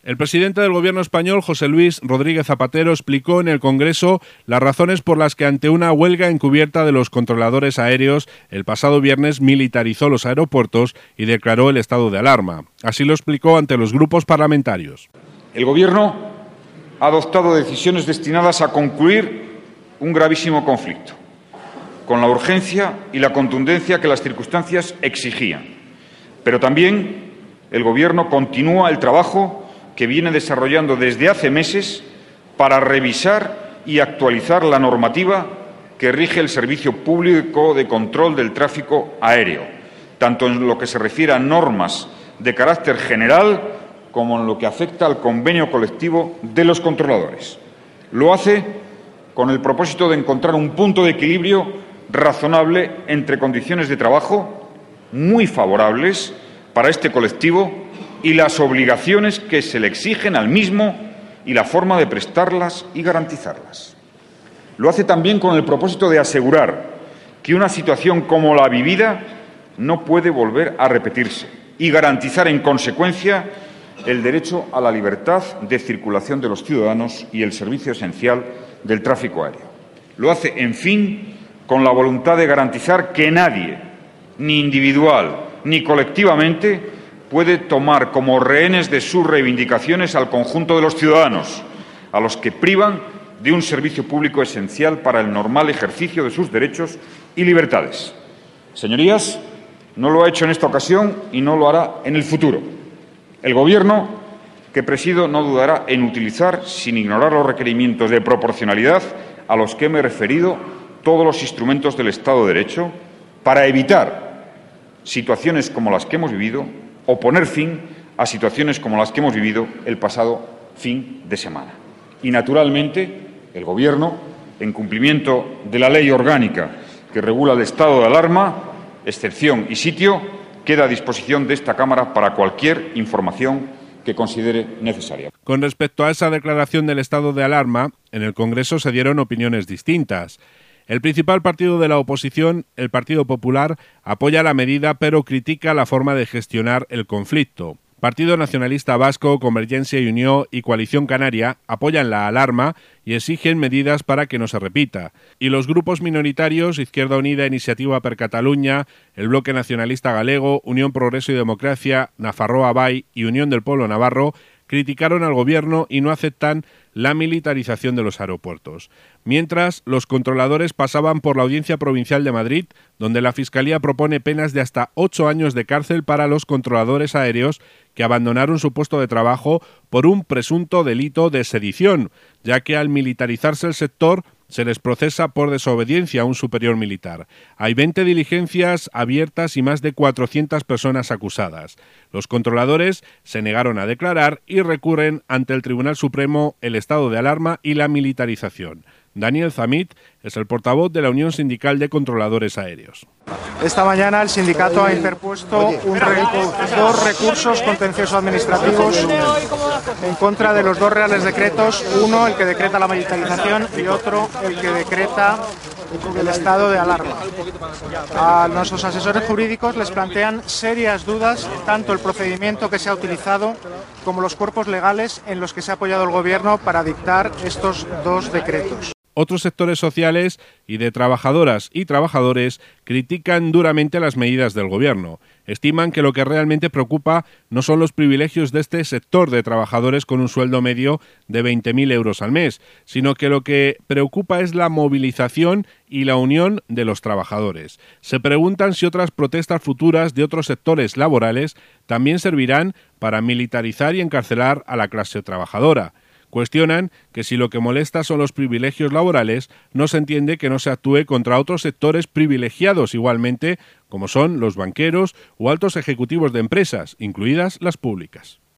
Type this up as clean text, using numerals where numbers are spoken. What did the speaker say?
El presidente del Gobierno español, José Luis Rodríguez Zapatero, explicó en el Congreso las razones por las que ante una huelga encubierta de los controladores aéreos, el pasado viernes militarizó los aeropuertos y declaró el estado de alarma. Así lo explicó ante los grupos parlamentarios. El Gobierno ha adoptado decisiones destinadas a concluir un gravísimo conflicto, con la urgencia y la contundencia que las circunstancias exigían. Pero también el Gobierno continúa el trabajo que viene desarrollando desde hace meses para revisar y actualizar la normativa que rige el Servicio Público de Control del Tráfico Aéreo, tanto en lo que se refiere a normas de carácter general como en lo que afecta al convenio colectivo de los controladores. Lo hace con el propósito de encontrar un punto de equilibrio razonable entre condiciones de trabajo muy favorables para este colectivo y las obligaciones que se le exigen al mismo y la forma de prestarlas y garantizarlas. Lo hace también con el propósito de asegurar que una situación como la vivida no puede volver a repetirse y garantizar, en consecuencia, el derecho a la libertad de circulación de los ciudadanos y el servicio esencial del tráfico aéreo. Lo hace, en fin, con la voluntad de garantizar que nadie, ni individual ni colectivamente, puede tomar como rehenes de sus reivindicaciones al conjunto de los ciudadanos, a los que privan de un servicio público esencial para el normal ejercicio de sus derechos y libertades. Señorías, no lo ha hecho en esta ocasión y no lo hará en el futuro. El Gobierno que presido no dudará en utilizar, sin ignorar los requerimientos de proporcionalidad a los que me he referido, todos los instrumentos del Estado de Derecho para evitar situaciones como las que hemos vivido o poner fin a situaciones como las que hemos vivido el pasado fin de semana. Y, naturalmente, el Gobierno, en cumplimiento de la ley orgánica que regula el estado de alarma, excepción y sitio, queda a disposición de esta Cámara para cualquier información que considere necesaria. Con respecto a esa declaración del estado de alarma, en el Congreso se dieron opiniones distintas. El principal partido de la oposición, el Partido Popular, apoya la medida pero critica la forma de gestionar el conflicto. Partido Nacionalista Vasco, Convergencia y Unió y Coalición Canaria apoyan la alarma y exigen medidas para que no se repita. Y los grupos minoritarios, Izquierda Unida, Iniciativa per Catalunya, el Bloque Nacionalista Galego, Unión Progreso y Democracia, Nafarroa Bai y Unión del Pueblo Navarro, criticaron al Gobierno y no aceptan la militarización de los aeropuertos. Mientras, los controladores pasaban por la Audiencia Provincial de Madrid, donde la Fiscalía propone penas de hasta 8 años de cárcel para los controladores aéreos que abandonaron su puesto de trabajo por un presunto delito de sedición, ya que al militarizarse el sector se les procesa por desobediencia a un superior militar. Hay 20 diligencias abiertas y más de 400 personas acusadas. Los controladores se negaron a declarar y recurren ante el Tribunal Supremo el estado de alarma y la militarización. Daniel Zamit es el portavoz de la Unión Sindical de Controladores Aéreos. Esta mañana el sindicato ha interpuesto dos recursos contenciosos administrativos en contra de los dos reales decretos, uno el que decreta la militarización y otro el que decreta el estado de alarma. A nuestros asesores jurídicos les plantean serias dudas tanto el procedimiento que se ha utilizado como los cuerpos legales en los que se ha apoyado el Gobierno para dictar estos dos decretos. Otros sectores sociales y de trabajadoras y trabajadores critican duramente las medidas del Gobierno. Estiman que lo que realmente preocupa no son los privilegios de este sector de trabajadores con un sueldo medio de 20.000 euros al mes, sino que lo que preocupa es la movilización y la unión de los trabajadores. Se preguntan si otras protestas futuras de otros sectores laborales también servirán para militarizar y encarcelar a la clase trabajadora. Cuestionan que si lo que molesta son los privilegios laborales, no se entiende que no se actúe contra otros sectores privilegiados igualmente, como son los banqueros o altos ejecutivos de empresas, incluidas las públicas.